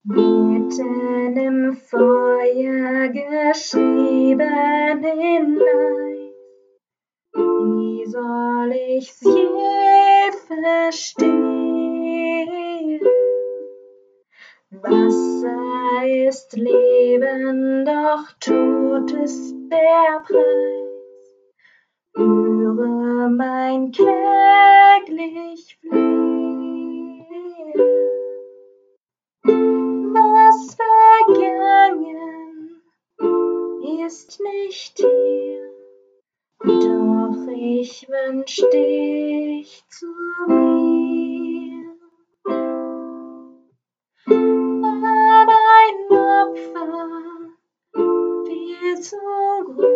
Mitten im Feuer geschrieben hinein. Wie soll ich's je verstehen? Wasser ist Leben, doch Tod ist der Preis. Höre mein kläglich Flehen. Was vergangen ist nicht hier, doch ich wünsch dich zu mir. War dein Opfer viel zu groß?